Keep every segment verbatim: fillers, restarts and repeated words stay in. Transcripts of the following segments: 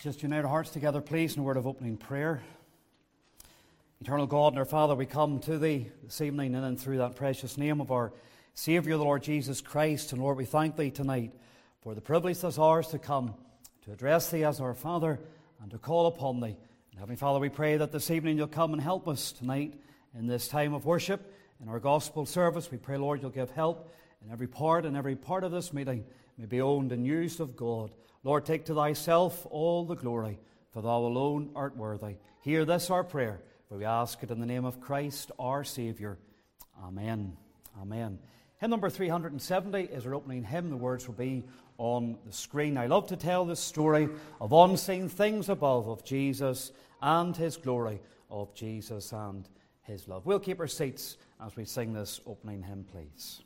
Just unite our hearts together, please, in a word of opening prayer. Eternal God and our Father, we come to Thee this evening in and through that precious name of our Saviour, the Lord Jesus Christ. And Lord, we thank Thee tonight for the privilege that's ours to come, to address Thee as our Father and to call upon Thee. And Heavenly Father, we pray that this evening You'll come and help us tonight in this time of worship, in our gospel service. We pray, Lord, You'll give help in every part and every part of this meeting may be owned and used of God. Lord, take to Thyself all the glory, for Thou alone art worthy. Hear this our prayer, for we ask it in the name of Christ our Saviour. Amen. Amen. Hymn number three hundred seventy is our opening hymn. The words will be on the screen. I love to tell the story of unseen things above, of Jesus and His glory, of Jesus and His love. We'll keep our seats as we sing this opening hymn, please.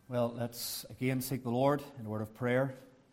Well, let's again seek the Lord in a word of prayer.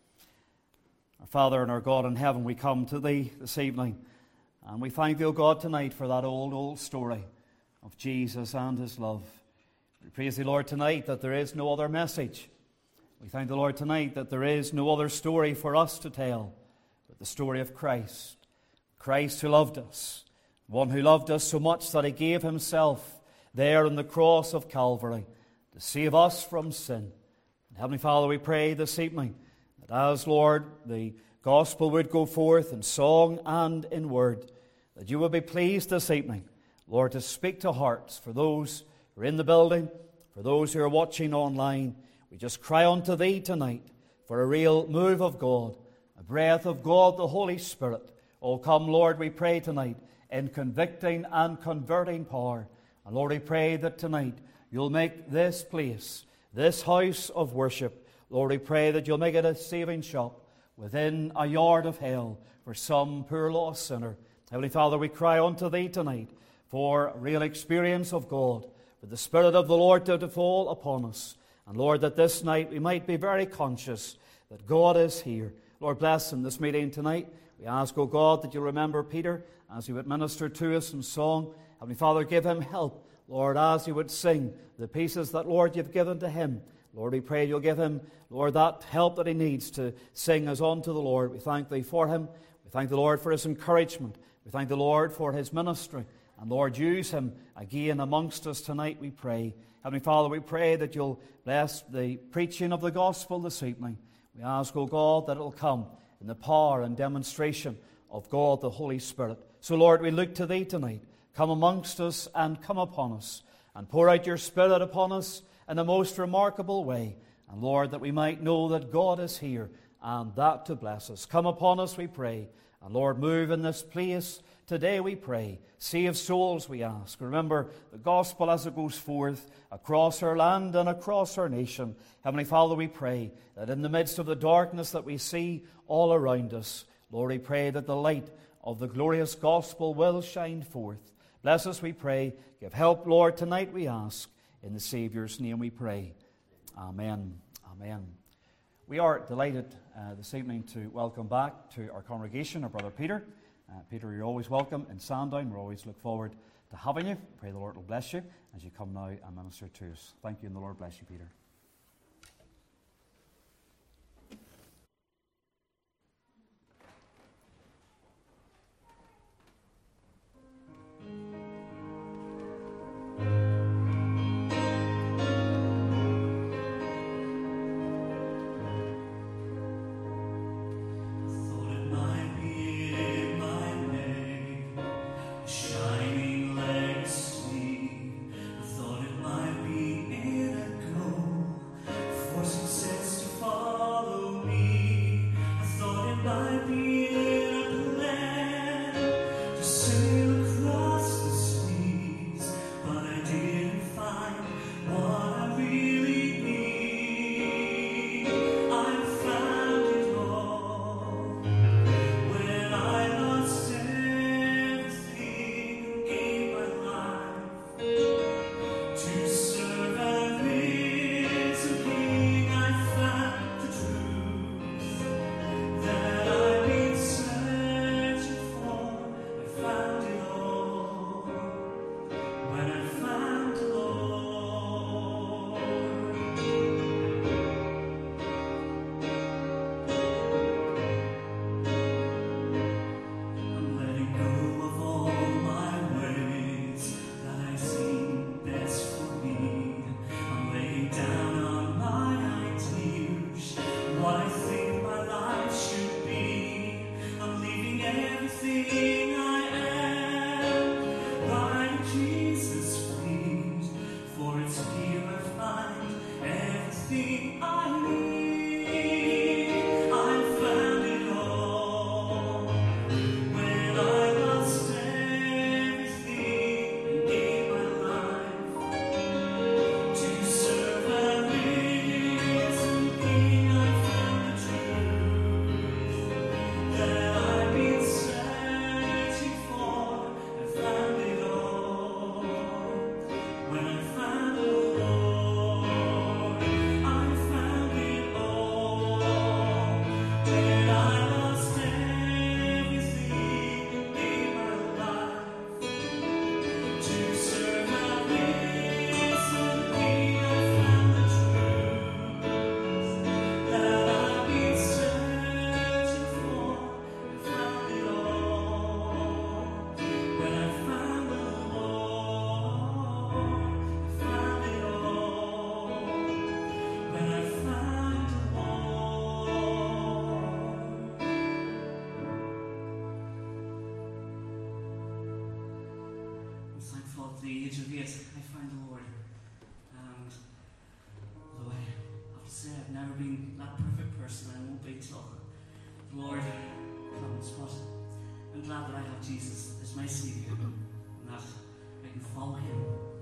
Our Father and our God in heaven, we come to Thee this evening, and we thank Thee, O God, tonight for that old, old story of Jesus and His love. We praise Thee, Lord, tonight that there is no other message. We thank the Lord tonight that there is no other story for us to tell but the story of Christ. Christ who loved us, one who loved us so much that He gave Himself there on the cross of Calvary to save us from sin. And Heavenly Father, we pray this evening that as, Lord, the gospel would go forth in song and in word, that You would be pleased this evening, Lord, to speak to hearts for those who are in the building, for those who are watching online. We just cry unto Thee tonight for a real move of God, a breath of God, the Holy Spirit. Oh, come, Lord, we pray tonight in convicting and converting power. And Lord, we pray that tonight You'll make this place, this house of worship, Lord, we pray that You'll make it a saving shop within a yard of hell for some poor lost sinner. Heavenly Father, we cry unto Thee tonight for a real experience of God, for the Spirit of the Lord to, to fall upon us. And Lord, that this night we might be very conscious that God is here. Lord, bless in this meeting tonight. We ask, O God, that You remember Peter as he would minister to us in song. Heavenly Father, give him help, Lord, as he would sing the pieces that, Lord, You've given to him. Lord, we pray You'll give him, Lord, that help that he needs to sing as unto the Lord. We thank Thee for him. We thank the Lord for his encouragement. We thank the Lord for his ministry. And Lord, use him again amongst us tonight, we pray. Heavenly Father, we pray that You'll bless the preaching of the gospel this evening. We ask, O God, that it will come in the power and demonstration of God the Holy Spirit. So, Lord, we look to Thee tonight. Come amongst us and come upon us, and pour out Your Spirit upon us in a most remarkable way. And Lord, that we might know that God is here, and that to bless us. Come upon us, we pray. And Lord, move in this place today, we pray. Save souls, we ask. Remember the gospel as it goes forth across our land and across our nation. Heavenly Father, we pray that in the midst of the darkness that we see all around us, Lord, we pray that the light of the glorious gospel will shine forth. Bless us, we pray. Give help, Lord, tonight, we ask. In the Saviour's name we pray. Amen. Amen. We are delighted uh, this evening to welcome back to our congregation our brother Peter. Uh, Peter, you're always welcome in Sandown. We always look forward to having you. Pray the Lord will bless you as you come now and minister to us. Thank you, and the Lord bless you, Peter. Shining legacy, thought it might be in a gold. the age of eight, I found the Lord. And although I have to say I've never been that perfect person, I won't be till the Lord comes. But I'm glad that I have Jesus as my Saviour and that I can follow Him.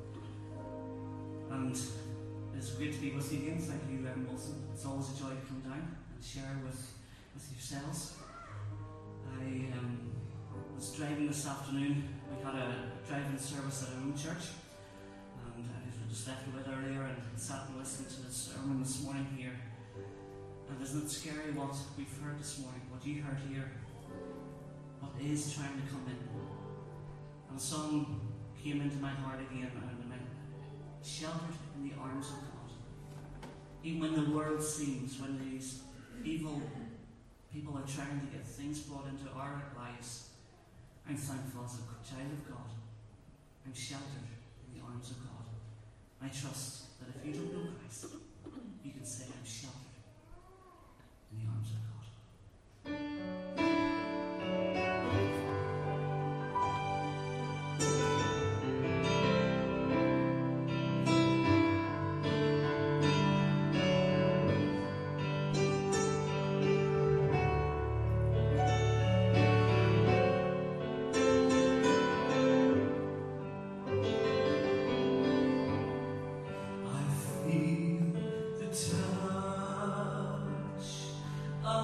And it's great to be with you again. Thank you, um, Wilson. It's always a joy to come down and share with, with yourselves. I um, was driving this afternoon. We had a driving service at our own church, and I just left a bit earlier and sat and listened to the sermon this morning here. And isn't it scary what we've heard this morning, what you heard here, what is trying to come in? And a song came into my heart again, and I'm sheltered in the arms of God. Even when the world seems, when these evil people are trying to get things brought into our lives, I'm thankful as a child of God. I'm sheltered in the arms of God. I trust that if you don't know Christ, you can say, I'm sheltered in the arms of God. I feel the touch of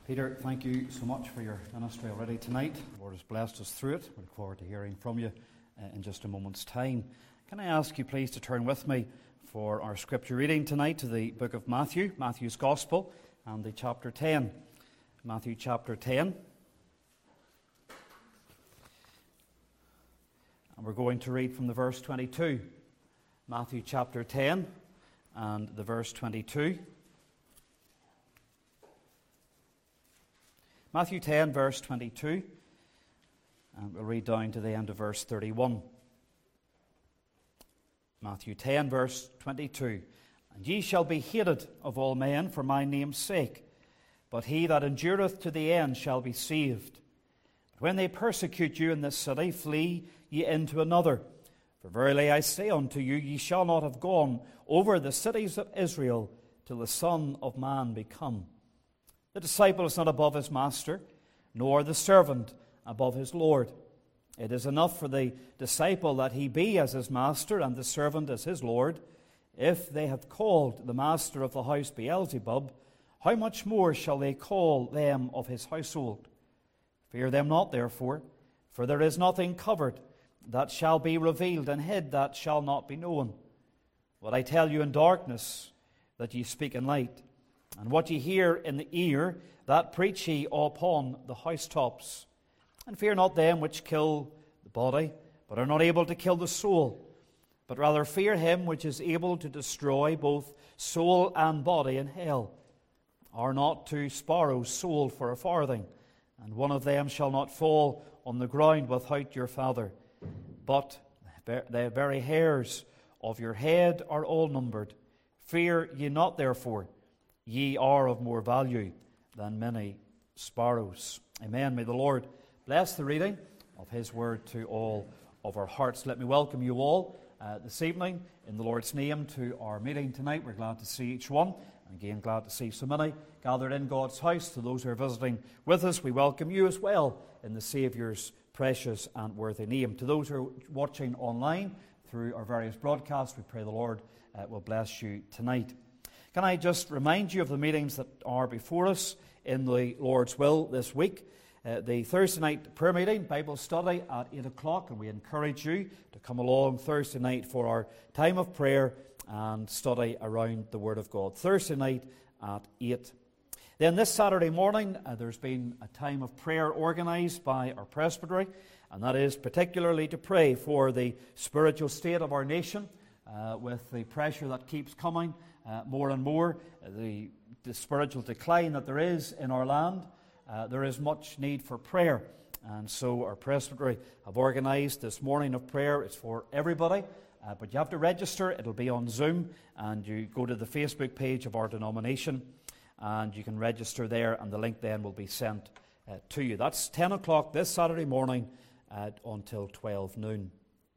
Peter, thank you so much for your ministry already tonight. The Lord has blessed us through it. We look forward to hearing from you uh, in just a moment's time. Can I ask you please to turn with me for our scripture reading tonight to the book of Matthew, Matthew's Gospel, and the chapter ten. Matthew chapter ten. And we're going to read from the verse twenty-two. Matthew chapter ten and the verse twenty-two. Matthew ten, verse twenty-two, and we'll read down to the end of verse thirty-one. Matthew ten, verse twenty-two. And ye shall be hated of all men for my name's sake, but he that endureth to the end shall be saved. But when they persecute you in this city, flee ye into another. For verily I say unto you, ye shall not have gone over the cities of Israel till the Son of Man be come. The disciple is not above his master, nor the servant above his Lord. It is enough for the disciple that he be as his master, and the servant as his Lord. If they have called the master of the house Beelzebub, how much more shall they call them of his household? Fear them not, therefore, for there is nothing covered that shall be revealed, and hid that shall not be known. What I tell you in darkness, that ye speak in light. And what ye hear in the ear, that preach ye upon the housetops. And fear not them which kill the body, but are not able to kill the soul. But rather fear him which is able to destroy both soul and body in hell. Are not two sparrows sold for a farthing? And one of them shall not fall on the ground without your Father. But the very hairs of your head are all numbered. Fear ye not, therefore. Ye are of more value than many sparrows. Amen. May the Lord bless the reading of His word to all of our hearts. Let me welcome you all uh, this evening in the Lord's name to our meeting tonight. We're glad to see each one. And again, glad to see so many gathered in God's house. To those who are visiting with us, we welcome you as well in the Saviour's precious and worthy name. To those who are watching online through our various broadcasts, we pray the Lord uh, will bless you tonight. Can I just remind you of the meetings that are before us in the Lord's will this week? Uh, the Thursday night prayer meeting, Bible study at eight o'clock, and we encourage you to come along Thursday night for our time of prayer and study around the Word of God. Thursday night at eight. Then this Saturday morning, uh, there's been a time of prayer organised by our presbytery, and that is particularly to pray for the spiritual state of our nation, uh, with the pressure that keeps coming Uh, more and more, uh, the, the spiritual decline that there is in our land. Uh, there is much need for prayer. And so our presbytery have organised this morning of prayer. It's for everybody, uh, but you have to register. It'll be on Zoom, and you go to the Facebook page of our denomination, and you can register there, and the link then will be sent uh, to you. That's ten o'clock this Saturday morning uh, until twelve noon.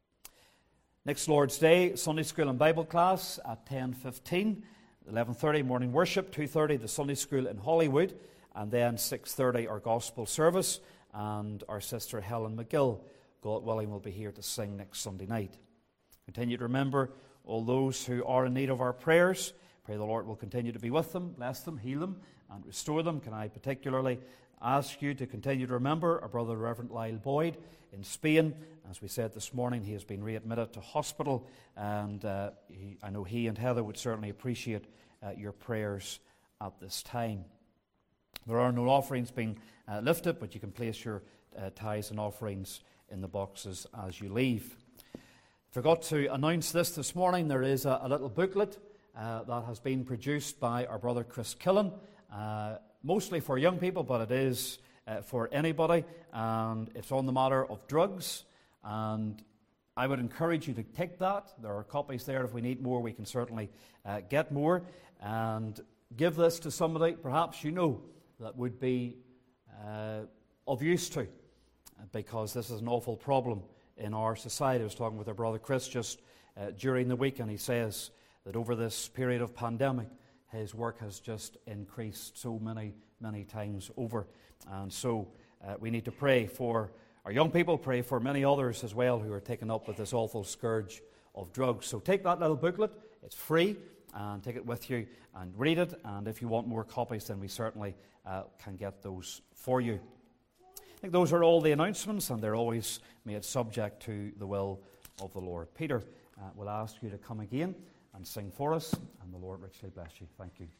Next Lord's Day, Sunday School and Bible class at ten fifteen, eleven thirty morning worship, two thirty the Sunday School in Hollywood, and then six thirty our gospel service, and our sister Helen McGill, God willing, will be here to sing next Sunday night. Continue to remember all those who are in need of our prayers. Pray the Lord will continue to be with them, bless them, heal them, and restore them. Can I particularly ask you to continue to remember our brother Reverend Lyle Boyd in Spain. As we said this morning, he has been readmitted to hospital, and uh, he, I know he and Heather would certainly appreciate uh, your prayers at this time. There are no offerings being uh, lifted, but you can place your uh, tithes and offerings in the boxes as you leave. Forgot to announce this this morning. There is a, a little booklet uh, that has been produced by our brother Chris Killen, uh, mostly for young people, but it is uh, for anybody, and it's on the matter of drugs. And I would encourage you to take that. There are copies there. If we need more, we can certainly uh, get more. And give this to somebody perhaps you know that would be uh, of use to, because this is an awful problem in our society. I was talking with our brother Chris just uh, during the week, and he says that over this period of pandemic, his work has just increased so many, many times over. And so uh, we need to pray for our young people, pray for many others as well who are taken up with this awful scourge of drugs. So take that little booklet. It's free. and take it with you and read it. And if you want more copies, then we certainly uh, can get those for you. I think those are all the announcements, and they're always made subject to the will of the Lord. Peter uh, will ask you to come again and sing for us, and the Lord richly bless you. Thank you.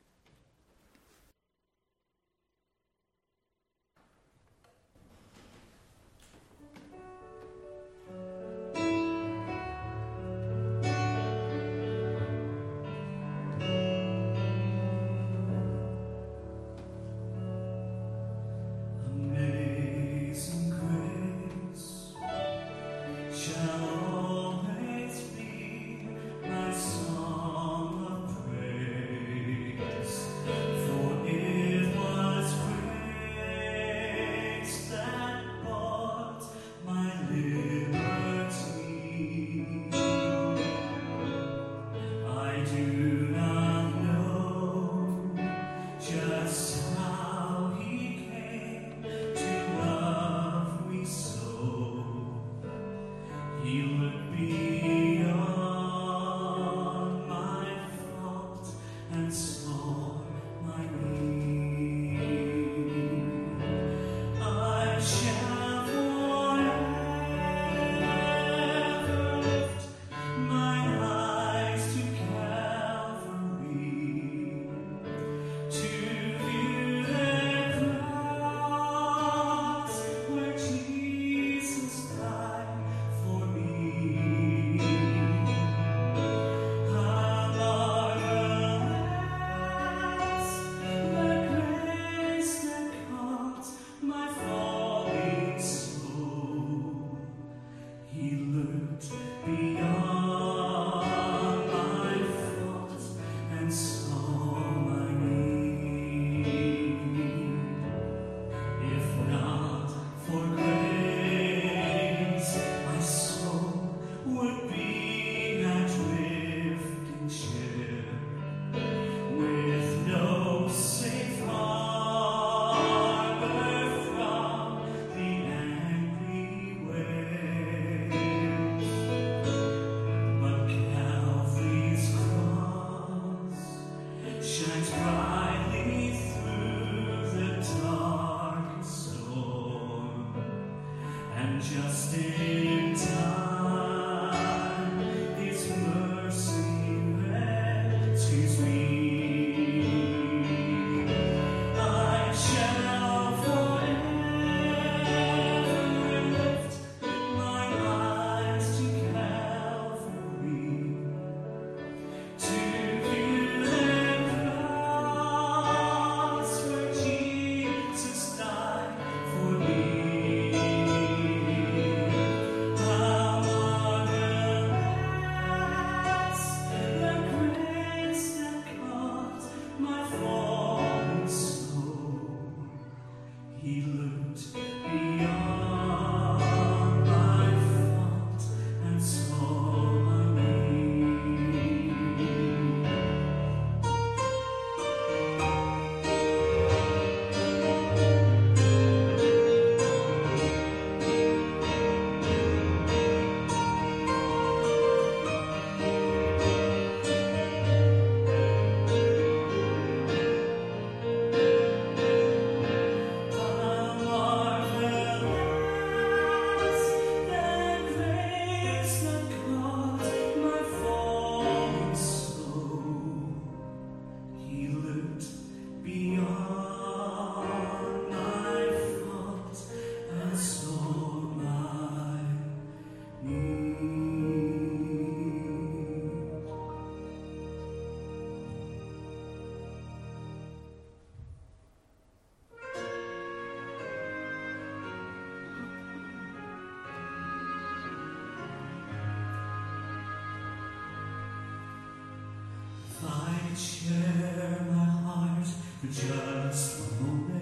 Share my heart for just a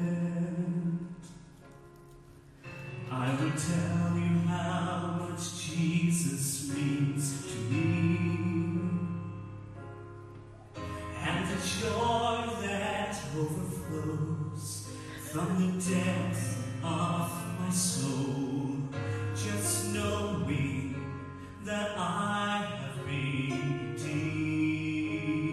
moment. I will tell you how much Jesus means to me, and the joy that overflows from the depth of my soul, just knowing that I have been redeemed.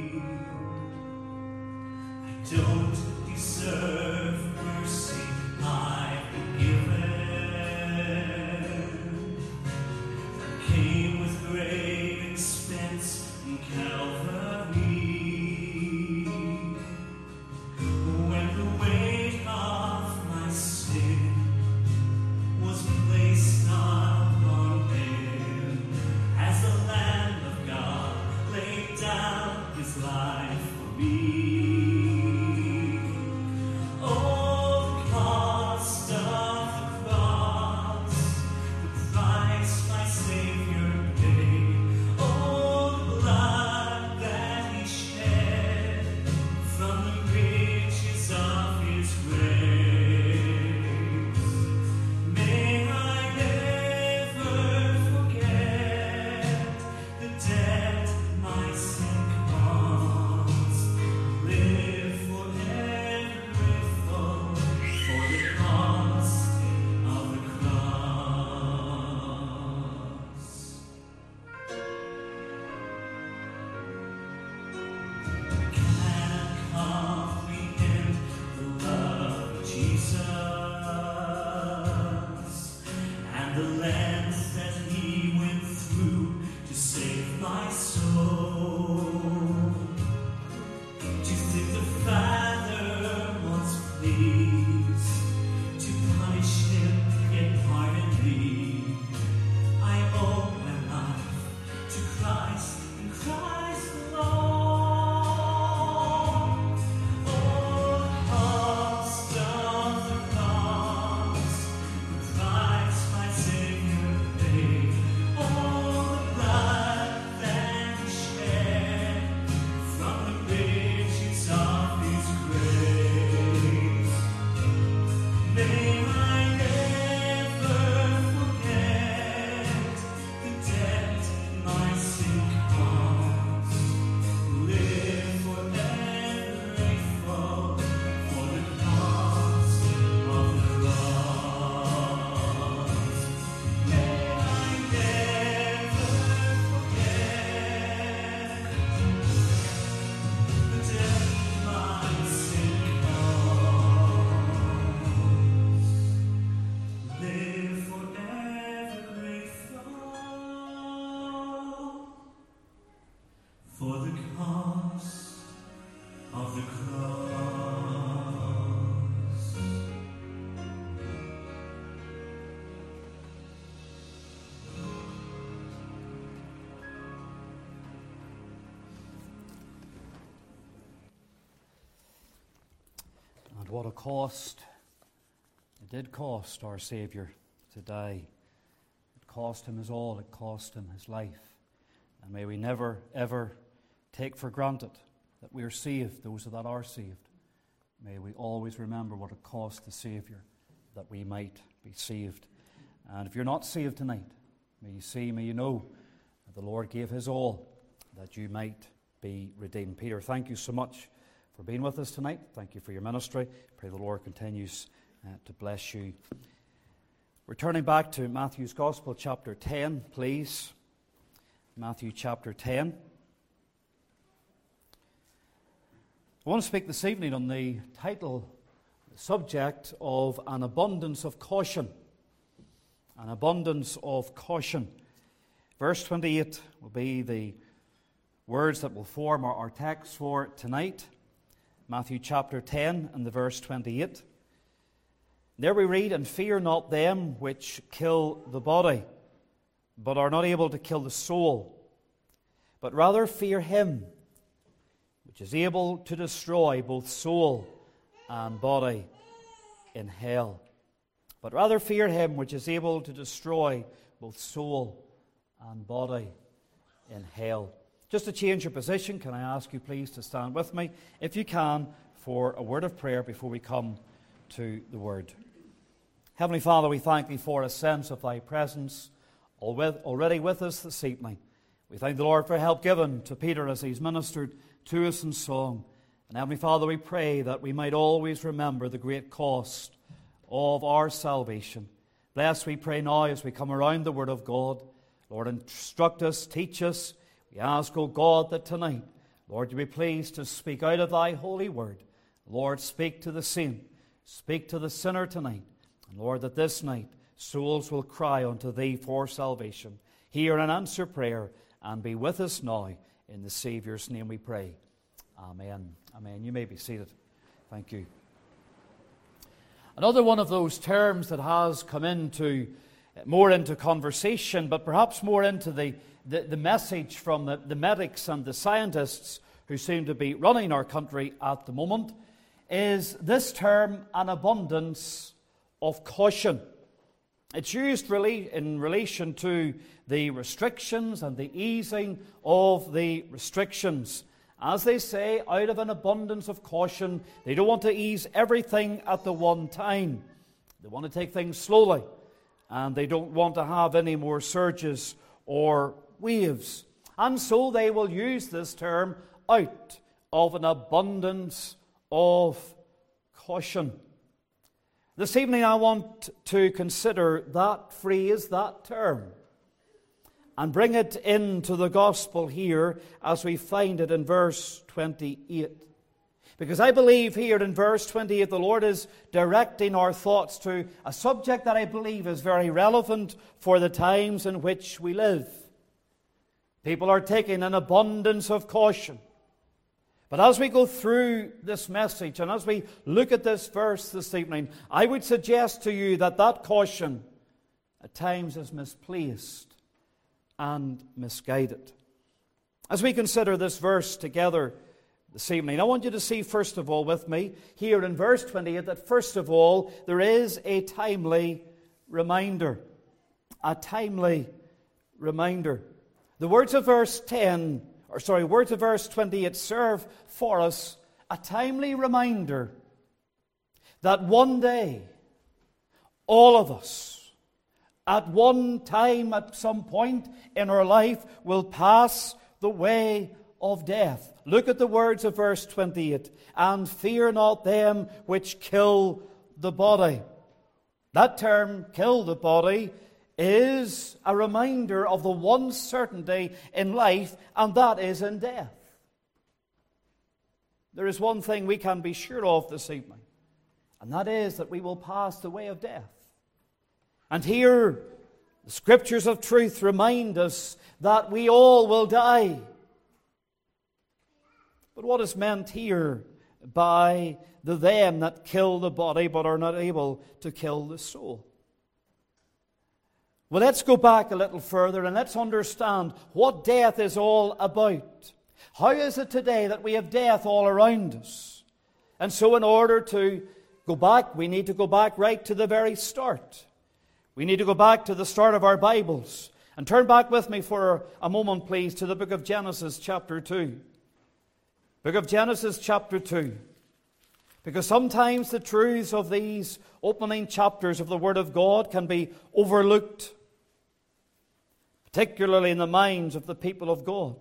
what a cost it did cost our Saviour to die. It cost him his all, it cost him his life. And may we never, ever take for granted that we are saved, those that are saved. May we always remember what it cost the Saviour that we might be saved. And if you're not saved tonight, may you see, may you know that the Lord gave his all that you might be redeemed. Peter, thank you so much for being with us tonight. Thank you for your ministry. Pray the Lord continues uh, to bless you. We're turning back to Matthew's Gospel, chapter ten, please. Matthew chapter ten. I want to speak this evening on the title, the subject of an abundance of caution. An abundance of caution. Verse twenty-eight will be the words that will form our, our text for tonight. Matthew chapter ten and the verse twenty-eight. There we read, "And fear not them which kill the body, but are not able to kill the soul, but rather fear him which is able to destroy both soul and body in hell. But rather fear him which is able to destroy both soul and body in hell." Just to change your position, can I ask you please to stand with me, if you can, for a word of prayer before we come to the word. Heavenly Father, we thank thee for a sense of thy presence already with us this evening. We thank the Lord for help given to Peter as he's ministered to us in song. And Heavenly Father, we pray that we might always remember the great cost of our salvation. Bless, we pray now as we come around the Word of God. Lord, instruct us, teach us. We ask, O God, that tonight, Lord, you be pleased to speak out of thy holy word. Lord, speak to the saint, speak to the sinner tonight. And Lord, that this night souls will cry unto thee for salvation. Hear and answer prayer, and be with us now. In the Saviour's name we pray. Amen. Amen. You may be seated. Thank you. Another one of those terms that has come into more into conversation, but perhaps more into the, the, the message from the, the medics and the scientists who seem to be running our country at the moment, is this term, an abundance of caution. It's used really in relation to the restrictions and the easing of the restrictions. As they say, out of an abundance of caution, they don't want to ease everything at the one time. They want to take things slowly, and they don't want to have any more surges or waves. And so they will use this term, out of an abundance of caution. This evening I want to consider that phrase, that term, and bring it into the gospel here as we find it in verse twenty-eight. Because I believe here in verse twenty-eight the Lord is directing our thoughts to a subject that I believe is very relevant for the times in which we live. People are taking an abundance of caution. But as we go through this message and as we look at this verse this evening, I would suggest to you that that caution at times is misplaced and misguided. As we consider this verse together this evening, I want you to see first of all with me here in verse twenty-eight that first of all there is a timely reminder. A timely reminder. The words of verse ten Or sorry, words of verse twenty-eight serve for us a timely reminder that one day, all of us, at one time, at some point in our life, will pass the way of death. Look at the words of verse twenty-eight. "And fear not them which kill the body." That term, kill the body, is a reminder of the one certainty in life, and that is in death. There is one thing we can be sure of this evening, and that is that we will pass the way of death. And here, the Scriptures of truth remind us that we all will die. But what is meant here by the them that kill the body but are not able to kill the soul? Well, let's go back a little further and let's understand what death is all about. How is it today that we have death all around us? And so in order to go back, we need to go back right to the very start. We need to go back to the start of our Bibles. And turn back with me for a moment, please, to the book of Genesis chapter two. Book of Genesis chapter two. Because sometimes the truths of these opening chapters of the Word of God can be overlooked, particularly in the minds of the people of God.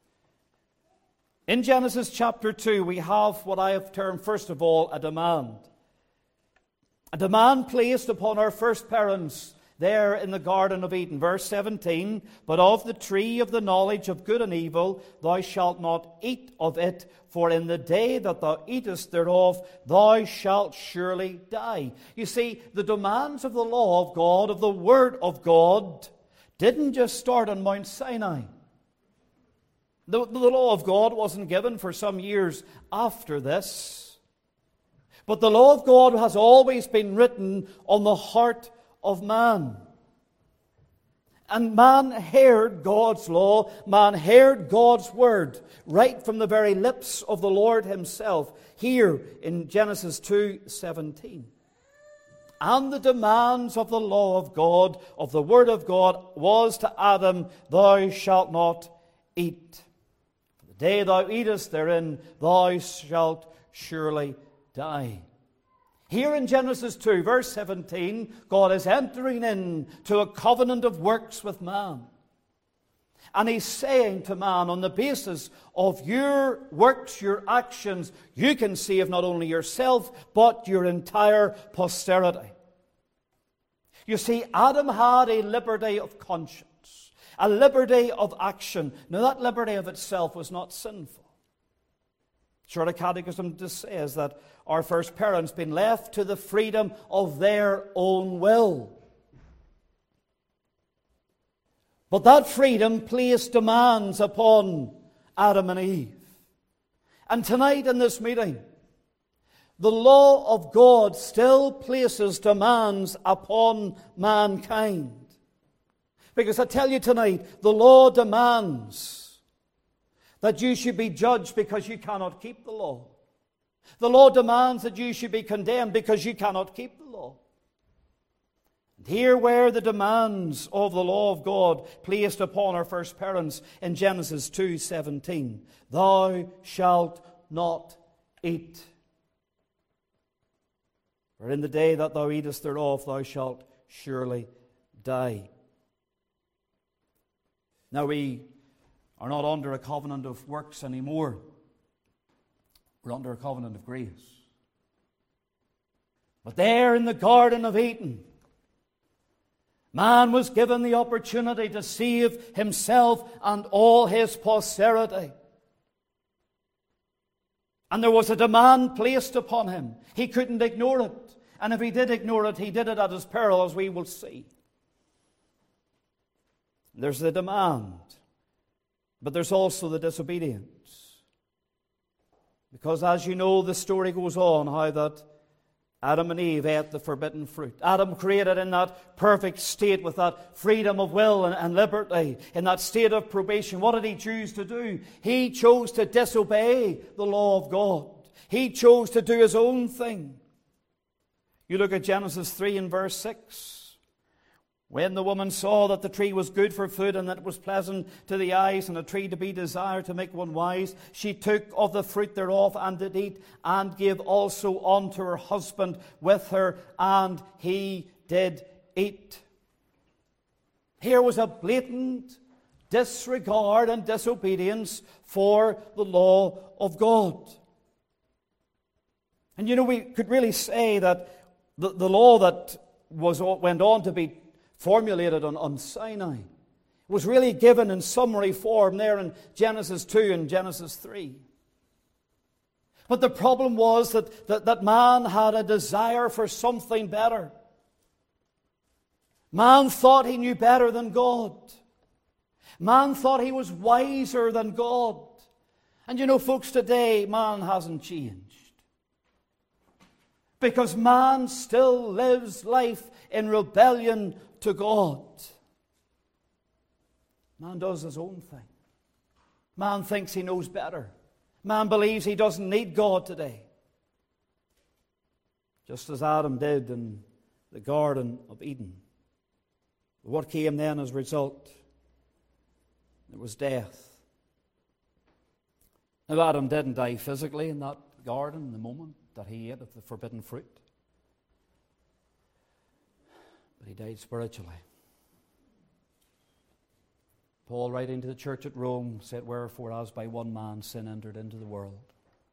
In Genesis chapter two, we have what I have termed, first of all, a demand. A demand placed upon our first parents there in the Garden of Eden. Verse seventeen, "But of the tree of the knowledge of good and evil thou shalt not eat of it, for in the day that thou eatest thereof thou shalt surely die." You see, the demands of the law of God, of the Word of God, didn't just start on Mount Sinai. The, the law of God wasn't given for some years after this. But the law of God has always been written on the heart of man. And man heard God's law, man heard God's word right from the very lips of the Lord himself, here in Genesis two seventeen. And the demands of the law of God, of the word of God, was to Adam, "Thou shalt not eat. For the day thou eatest therein, thou shalt surely die." Here in Genesis two, verse seventeen, God is entering into a covenant of works with man. And He's saying to man, on the basis of your works, your actions, you can save not only yourself, but your entire posterity. You see, Adam had a liberty of conscience, a liberty of action. Now, that liberty of itself was not sinful. Shorter Catechism just says that our first parents been left to the freedom of their own will. But that freedom placed demands upon Adam and Eve. And tonight in this meeting, the law of God still places demands upon mankind. Because I tell you tonight, the law demands that you should be judged because you cannot keep the law. The law demands that you should be condemned because you cannot keep the law. And here were the demands of the law of God placed upon our first parents in Genesis two seventeen. "Thou shalt not eat. For in the day that thou eatest thereof, thou shalt surely die." Now we are not under a covenant of works anymore. We're under a covenant of grace. But there in the Garden of Eden, man was given the opportunity to save himself and all his posterity. And there was a demand placed upon him. He couldn't ignore it. And if he did ignore it, he did it at his peril, as we will see. There's the demand, but there's also the disobedience. Because as you know, the story goes on how that Adam and Eve ate the forbidden fruit. Adam, created in that perfect state with that freedom of will and, and liberty, in that state of probation, what did he choose to do? He chose to disobey the law of God. He chose to do his own thing. You look at Genesis three and verse six. "When the woman saw that the tree was good for food, and that it was pleasant to the eyes, and a tree to be desired to make one wise, she took of the fruit thereof, and did eat, and gave also unto her husband with her, and he did eat." Here was a blatant disregard and disobedience for the law of God. And you know, we could really say that the, the law that was went on to be formulated on, on Sinai was really given in summary form there in Genesis two and Genesis three. But the problem was that, that, that man had a desire for something better. Man thought he knew better than God. Man thought he was wiser than God. And you know, folks, today man hasn't changed. Because man still lives life in rebellion to God. Man does his own thing. Man thinks he knows better. Man believes he doesn't need God today. just as Adam did in the Garden of Eden. What came then as a result? It was death. Now, Adam didn't die physically in that garden the moment that he ate of the forbidden fruit, but he died spiritually. Paul, writing to the church at Rome, said, "Wherefore, as by one man sin entered into the world."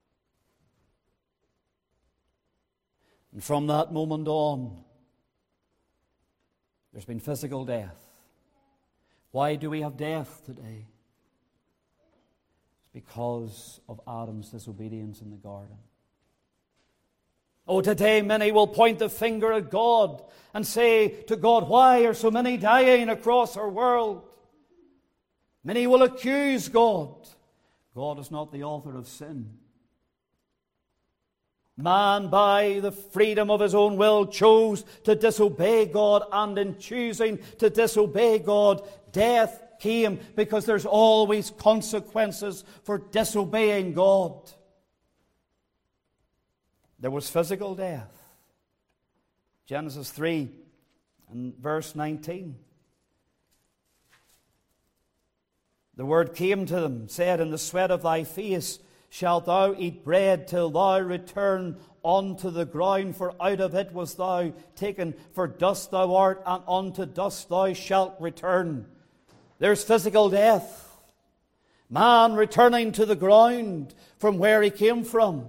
And from that moment on, there's been physical death. Why do we have death today? It's because of Adam's disobedience in the garden. Oh, today many will point the finger at God and say to God, "Why are so many dying across our world?" Many will accuse God. God is not the author of sin. Man, by the freedom of his own will, chose to disobey God, and in choosing to disobey God, death came, because there's always consequences for disobeying God. There was physical death. Genesis three and verse nineteen. The word came to them, said, "In the sweat of thy face shalt thou eat bread till thou return unto the ground, for out of it was thou taken, for dust thou art, and unto dust thou shalt return." There's physical death. Man returning to the ground from where he came from.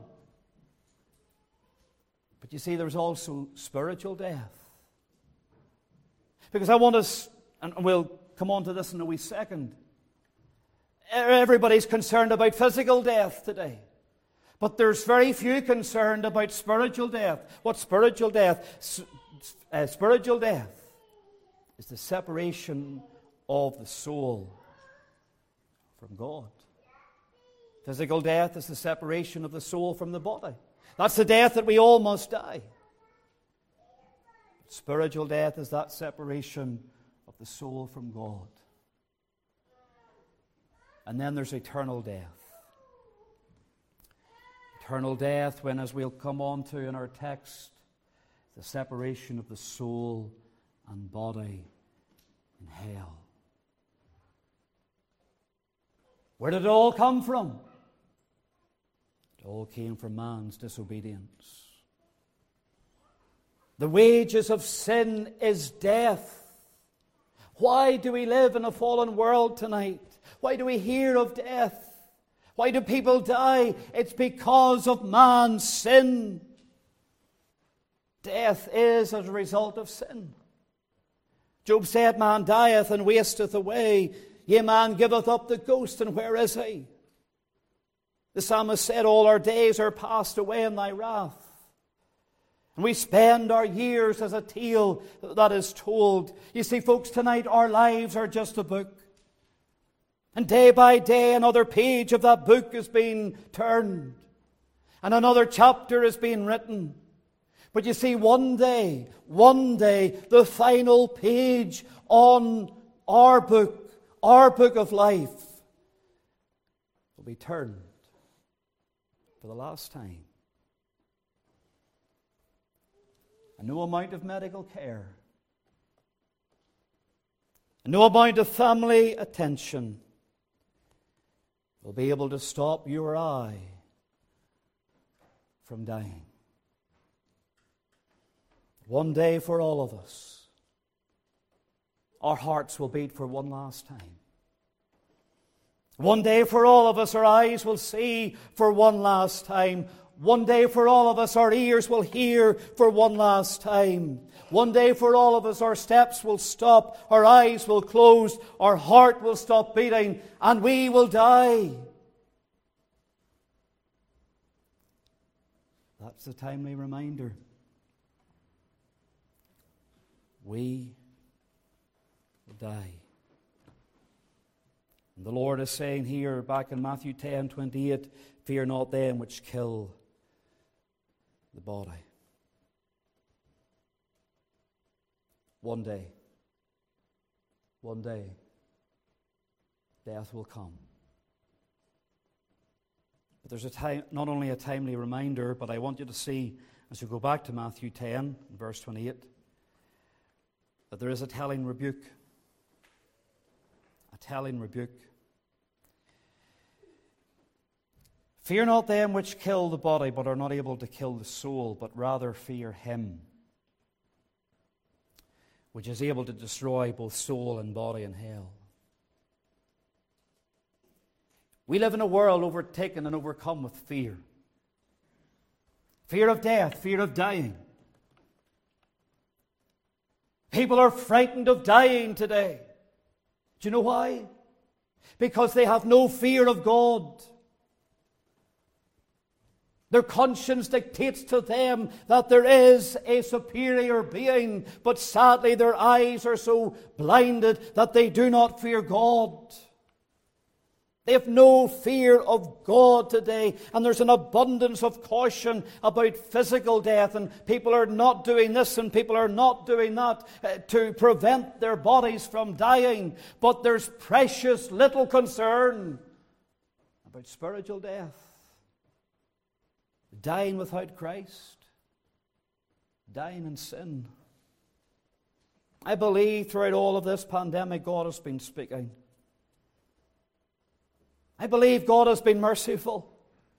But you see, there's also spiritual death. Because I want us, and we'll come on to this in a wee second, everybody's concerned about physical death today. But there's very few concerned about spiritual death. What's spiritual death? S- uh, spiritual death is the separation of the soul from God. Physical death is the separation of the soul from the body. That's the death that we all must die. Spiritual death is that separation of the soul from God. And then there's eternal death. Eternal death, when, as we'll come on to in our text, the separation of the soul and body in hell. Where did it all come from? It all came from man's disobedience. The wages of sin is death. Why do we live in a fallen world tonight? Why do we hear of death? Why do people die? It's because of man's sin. Death is as a result of sin. Job said, "Man dieth and wasteth away. Yea, man giveth up the ghost, and where is he?" The psalmist said, "All our days are passed away in thy wrath." And we spend our years as a tale that is told. You see, folks, tonight our lives are just a book. And day by day another page of that book is being turned. And another chapter is being written. But you see, one day, one day, the final page on our book, our book of life, will be turned for the last time. And no amount of medical care, and no amount of family attention will be able to stop you or I from dying. One day for all of us, our hearts will beat for one last time. One day for all of us, our eyes will see for one last time. One day for all of us, our ears will hear for one last time. One day for all of us, our steps will stop, our eyes will close, our heart will stop beating, and we will die. That's a timely reminder. We will die. And the Lord is saying here, back in Matthew ten twenty-eight, "Fear not them which kill the body." One day, one day, death will come. But there's a time, not only a timely reminder, but I want you to see As we go back to Matthew ten, verse twenty-eight, that there is a telling rebuke. A telling rebuke. Fear not them which kill the body, but are not able to kill the soul, but rather fear him which is able to destroy both soul and body in hell. We live in a world overtaken and overcome with fear. Fear of death, fear of dying. People are frightened of dying today. Do you know why? Because they have no fear of God. Their conscience dictates to them that there is a superior being, but sadly their eyes are so blinded that they do not fear God. They have no fear of God today, and there's an abundance of caution about physical death, and people are not doing this and people are not doing that uh, to prevent their bodies from dying. But there's precious little concern about spiritual death. Dying without Christ. Dying in sin. I believe throughout all of this pandemic God has been speaking. I believe God has been merciful.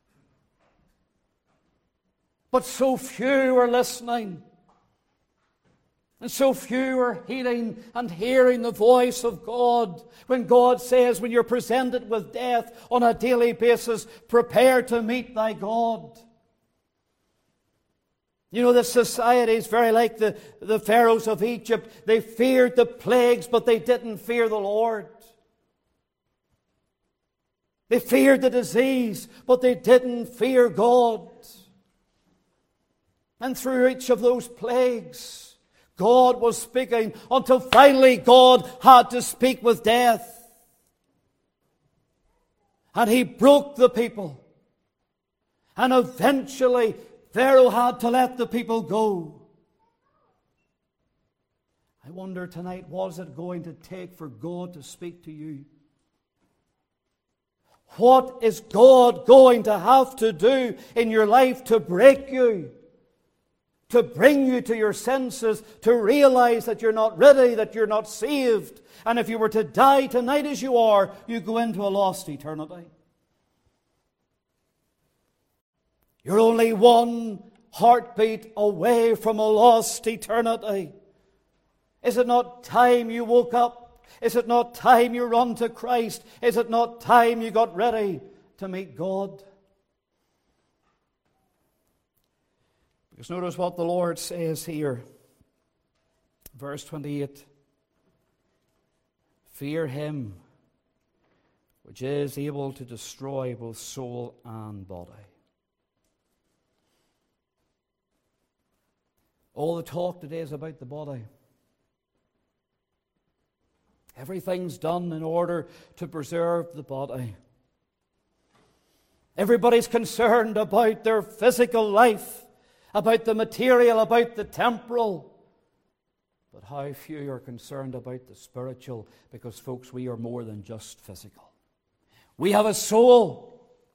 But so few are listening. And so few are heeding and hearing the voice of God. When God says, when you're presented with death on a daily basis, prepare to meet thy God. You know, this society is very like the, the pharaohs of Egypt. They feared the plagues, but they didn't fear the Lord. They feared the disease, but they didn't fear God. And through each of those plagues, God was speaking until finally God had to speak with death. And he broke the people. And eventually Pharaoh had to let the people go. I wonder tonight, what is it going to take for God to speak to you? What is God going to have to do in your life to break you? To bring you to your senses, to realize that you're not ready, that you're not saved. And if you were to die tonight as you are, you go into a lost eternity. You're only one heartbeat away from a lost eternity. Is it not time you woke up? Is it not time you run to Christ? Is it not time you got ready to meet God? Because notice what the Lord says here. Verse twenty-eight. Fear him which is able to destroy both soul and body. All the talk today is about the body. Everything's done in order to preserve the body. Everybody's concerned about their physical life, about the material, about the temporal. But how few are concerned about the spiritual, because, folks, we are more than just physical. We have a soul.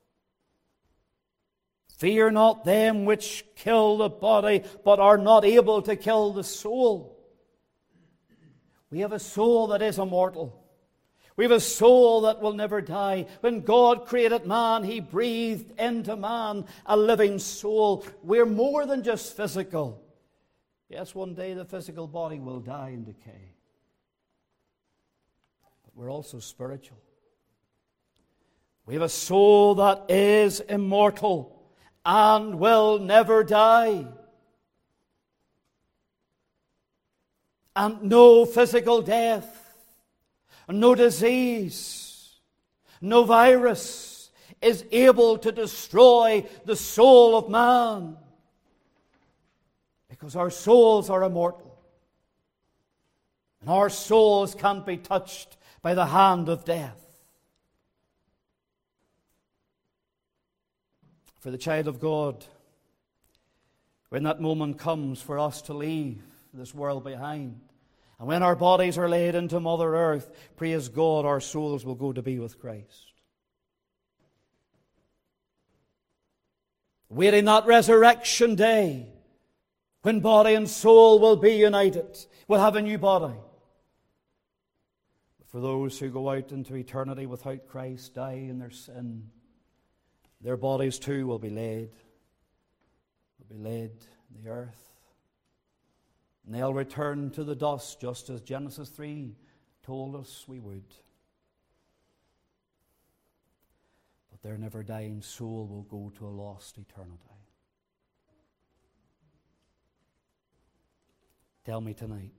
Fear not them which kill the body, but are not able to kill the soul. We have a soul that is immortal. We have a soul that will never die. When God created man, he breathed into man a living soul. We're more than just physical. Yes, one day the physical body will die and decay. But we're also spiritual. We have a soul that is immortal and will never die. And no physical death, no disease, no virus is able to destroy the soul of man. Because our souls are immortal. And our souls can't be touched by the hand of death. For the child of God, when that moment comes for us to leave this world behind, and when our bodies are laid into Mother Earth, praise God, our souls will go to be with Christ. Waiting that resurrection day, when body and soul will be united, will have a new body. But for those who go out into eternity without Christ, die in their sin, their bodies too will be laid, will be laid in the earth. And they'll return to the dust, just as Genesis three told us we would. But their never-dying soul will go to a lost eternity. Tell me tonight,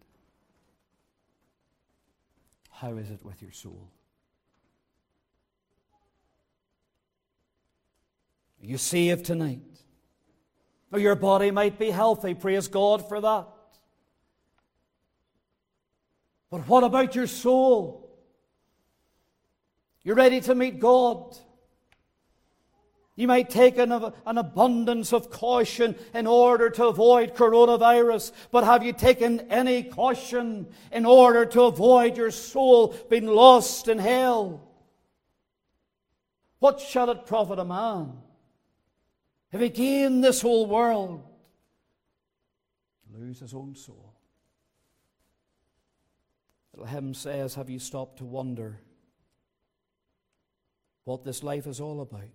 how is it with your soul? Are you saved tonight? Or your body might be healthy, praise God for that. But what about your soul? You're ready to meet God. You might take an, an abundance of caution in order to avoid coronavirus, but have you taken any caution in order to avoid your soul being lost in hell? What shall it profit a man if he gain this whole world, lose his own soul? The hymn says, have you stopped to wonder what this life is all about?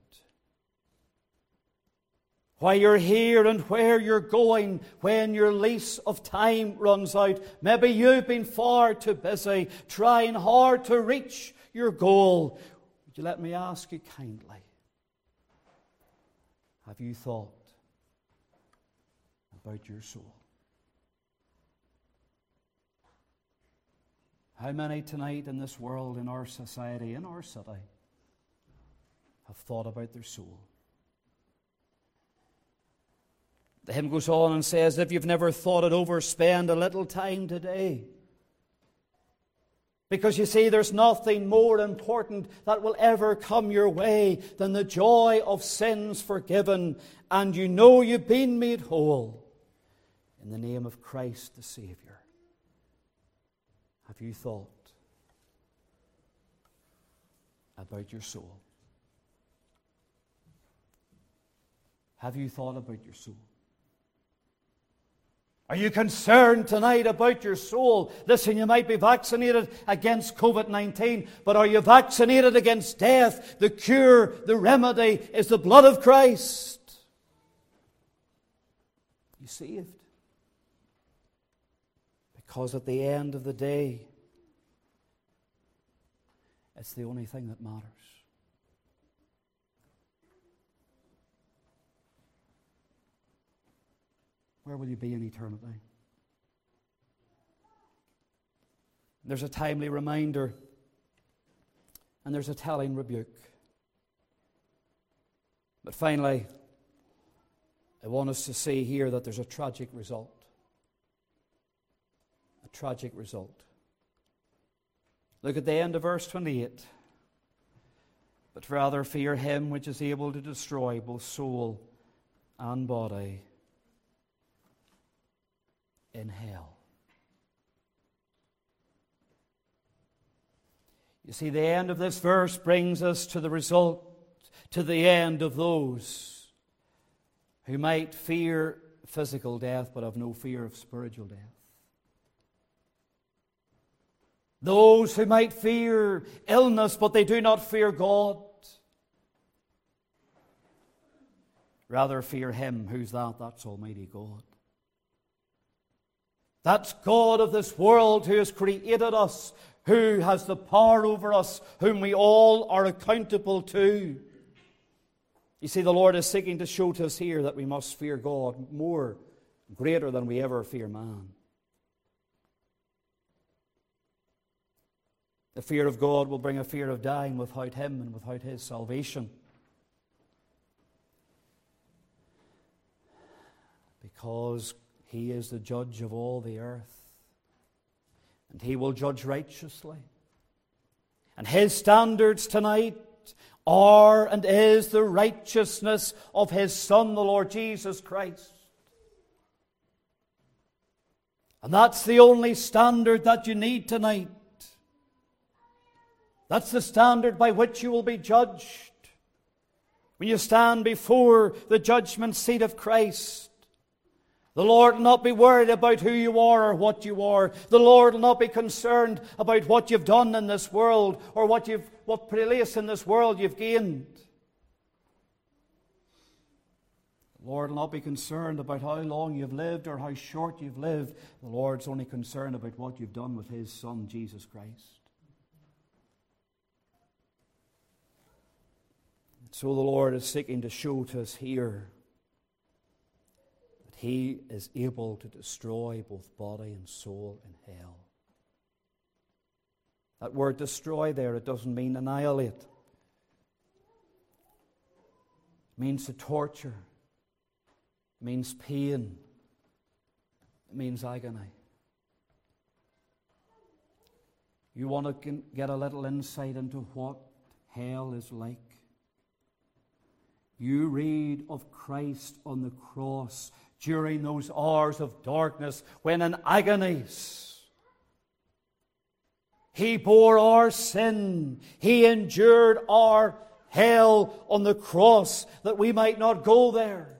Why you're here and where you're going when your lease of time runs out. Maybe you've been far too busy, trying hard to reach your goal. Would you let me ask you kindly, have you thought about your soul? How many tonight in this world, in our society, in our city, have thought about their soul? The hymn goes on and says, if you've never thought it over, spend a little time today. Because you see, there's nothing more important that will ever come your way than the joy of sins forgiven, and you know you've been made whole in the name of Christ the Savior. Have you thought about your soul? Have you thought about your soul? Are you concerned tonight about your soul? Listen, you might be vaccinated against covid nineteen, but are you vaccinated against death? The cure, the remedy is the blood of Christ. You saved. Because at the end of the day, it's the only thing that matters. Where will you be in eternity? There's a timely reminder, and there's a telling rebuke. But finally, I want us to see here that there's a tragic result. A tragic result. Look at the end of verse twenty-eight. But rather fear him which is able to destroy both soul and body in hell. You see, the end of this verse brings us to the result, to the end of those who might fear physical death but have no fear of spiritual death. Those who might fear illness but they do not fear God. Rather fear him. Who's that? That's Almighty God. That's God of this world who has created us, who has the power over us, whom we all are accountable to. You see, the Lord is seeking to show to us here that we must fear God more, greater than we ever fear man. The fear of God will bring a fear of dying without Him and without His salvation. Because He is the judge of all the earth. And He will judge righteously. And His standards tonight are and is the righteousness of His Son, the Lord Jesus Christ. And that's the only standard that you need tonight. That's the standard by which you will be judged when you stand before the judgment seat of Christ. The Lord will not be worried about who you are or what you are. The Lord will not be concerned about what you've done in this world or what you've what place in this world you've gained. The Lord will not be concerned about how long you've lived or how short you've lived. The Lord's only concerned about what you've done with His Son, Jesus Christ. So the Lord is seeking to show to us here that He is able to destroy both body and soul in hell. That word destroy there, it doesn't mean annihilate. It means to torture. It means pain. It means agony. You want to get a little insight into what hell is like? You read of Christ on the cross during those hours of darkness when in agonies He bore our sin. He endured our hell on the cross that we might not go there.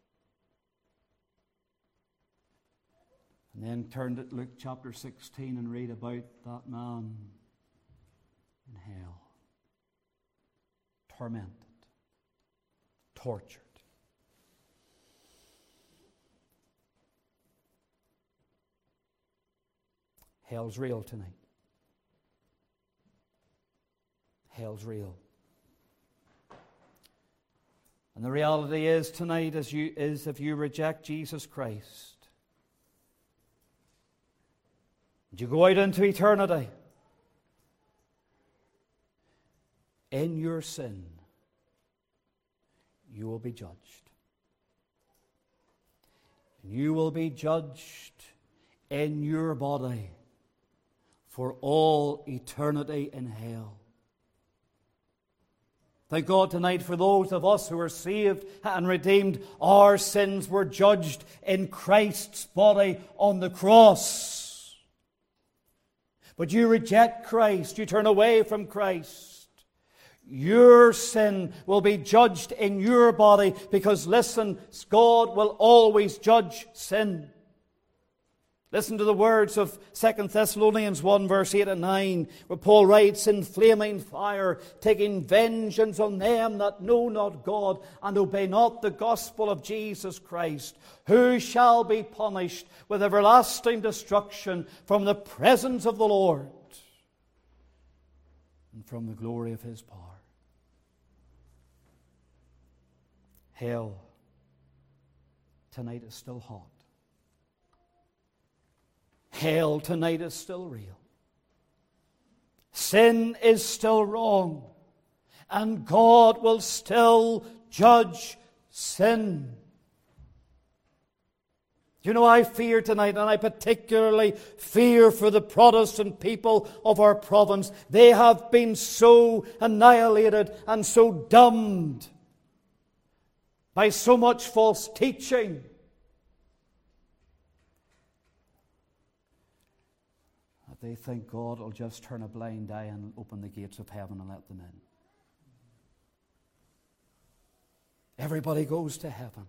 And then turn to Luke chapter sixteen and read about that man in hell, tormented, tortured. Hell's real tonight. Hell's real. And the reality is tonight is, you, is if you reject Jesus Christ, and you go out into eternity in your sin, you will be judged. And you will be judged in your body for all eternity in hell. Thank God tonight for those of us who are saved and redeemed, our sins were judged in Christ's body on the cross. But you reject Christ, you turn away from Christ. Your sin will be judged in your body because, listen, God will always judge sin. Listen to the words of Second Thessalonians one, verse eight and nine, where Paul writes, "In flaming fire, taking vengeance on them that know not God and obey not the gospel of Jesus Christ, who shall be punished with everlasting destruction from the presence of the Lord and from the glory of His power." Hell tonight is still hot. Hell tonight is still real. Sin is still wrong. And God will still judge sin. You know, I fear tonight, and I particularly fear for the Protestant people of our province. They have been so annihilated and so dumbed by so much false teaching. They think God will just turn a blind eye and open the gates of heaven and let them in. Everybody goes to heaven.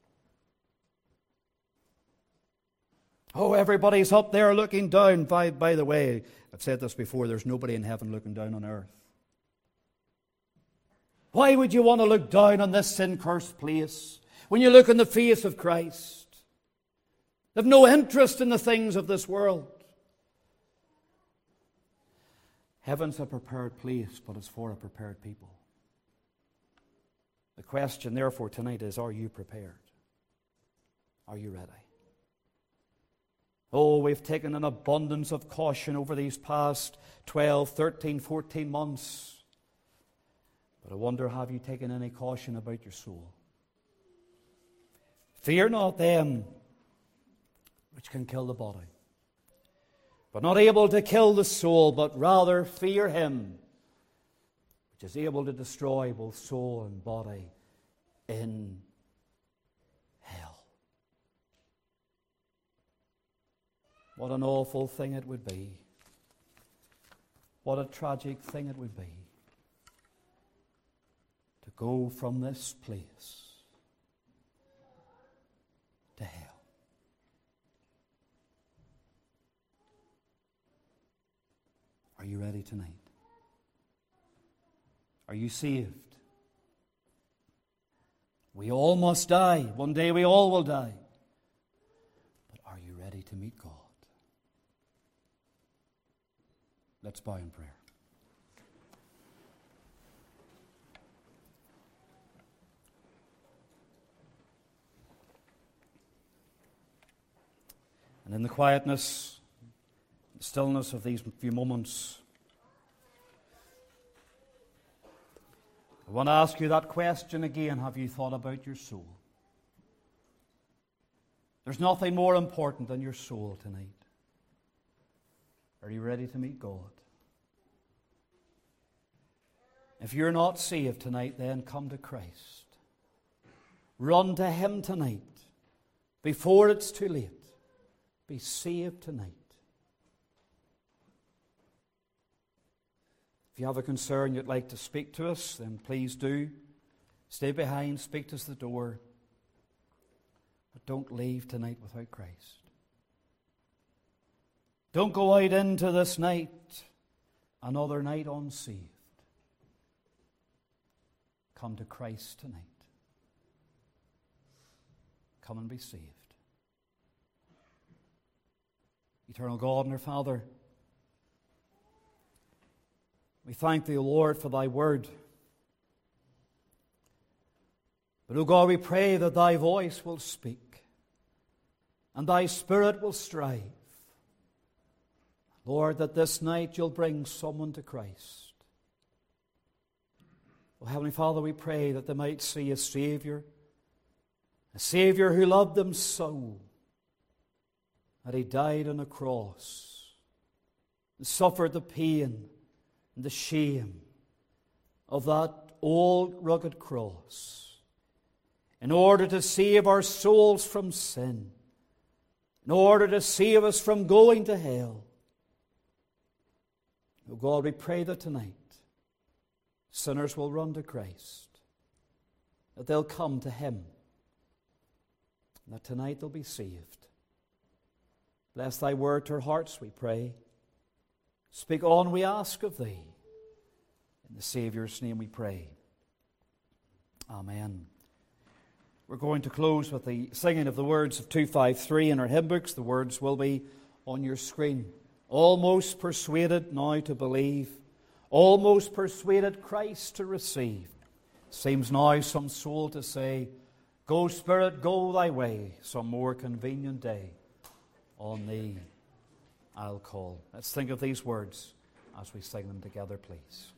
Oh, everybody's up there looking down. By, by the way, I've said this before, there's nobody in heaven looking down on earth. Why would you want to look down on this sin-cursed place when you look in the face of Christ? They have no interest in the things of this world. Heaven's a prepared place, but it's for a prepared people. The question, therefore, tonight is, are you prepared? Are you ready? Oh, we've taken an abundance of caution over these past twelve, thirteen, fourteen months. But I wonder, have you taken any caution about your soul? Fear not them which can kill the body, but not able to kill the soul, but rather fear Him which is able to destroy both soul and body in hell. What an awful thing it would be. What a tragic thing it would be to go from this place to hell. you ready tonight? Are you saved? We all must die. One day we all will die. But are you ready to meet God? Let's bow in prayer. And in the quietness, the stillness of these few moments, I want to ask you that question again. Have you thought about your soul? There's nothing more important than your soul tonight. Are you ready to meet God? If you're not saved tonight, then come to Christ. Run to Him tonight before it's too late. Be saved tonight. If you have a concern you'd like to speak to us, then please do. Stay behind, speak to us at the door. But don't leave tonight without Christ. Don't go out into this night, another night unsaved. Come to Christ tonight. Come and be saved. Eternal God and our Father, we thank Thee, O Lord, for Thy word. But, O God, we pray that Thy voice will speak and Thy Spirit will strive. Lord, that this night You'll bring someone to Christ. O Heavenly Father, we pray that they might see a Savior, a Savior who loved them so, that He died on a cross and suffered the pain and the shame of that old rugged cross in order to save our souls from sin, in order to save us from going to hell. Oh God, we pray that tonight sinners will run to Christ, that they'll come to Him, and that tonight they'll be saved. Bless Thy word to our hearts, we pray. Speak on, we ask of Thee. In the Saviour's name we pray. Amen. We're going to close with the singing of the words of two fifty-three in our hymn books. The words will be on your screen. Almost persuaded now to believe, almost persuaded Christ to receive. Seems now some soul to say, go Spirit, go thy way, some more convenient day. On Thee I'll call. Let's think of these words as we sing them together, please.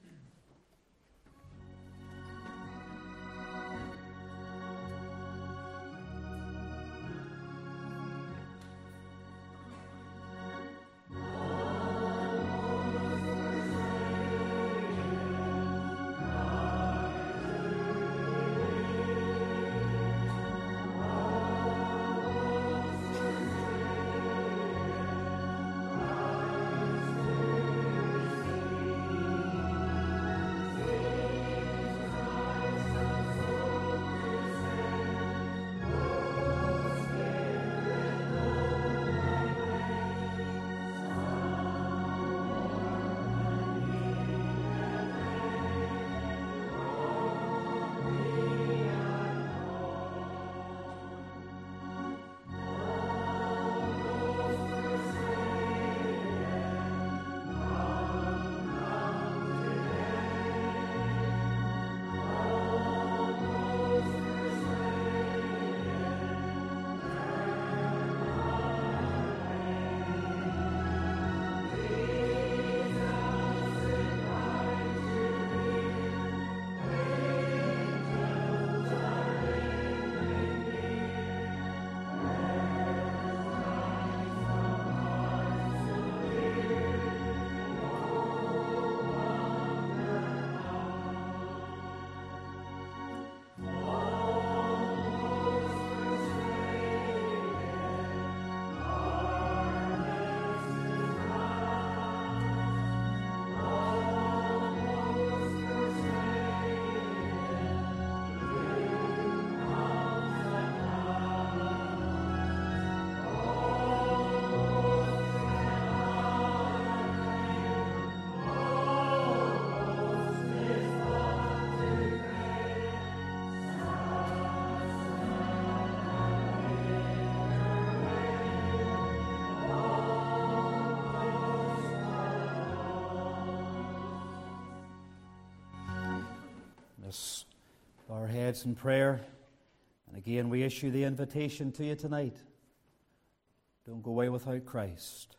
heads in prayer. And again, we issue the invitation to you tonight. Don't go away without Christ.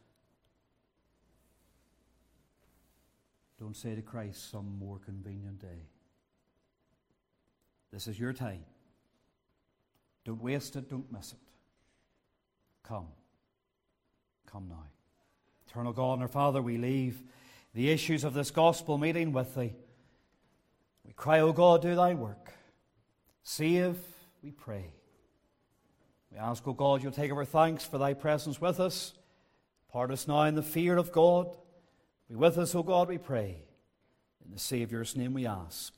Don't say to Christ some more convenient day. This is your time. Don't waste it, don't miss it. Come. Come now. Eternal God and our Father, we leave the issues of this gospel meeting with Thee. We cry, O God, do Thy work. Save, we pray. We ask, O God, You'll take our thanks for Thy presence with us. Part us now in the fear of God. Be with us, O God, we pray. In the Saviour's name we ask.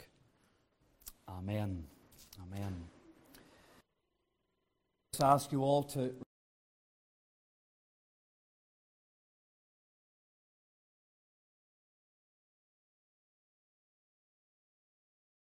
Amen. Amen. Let's ask you all to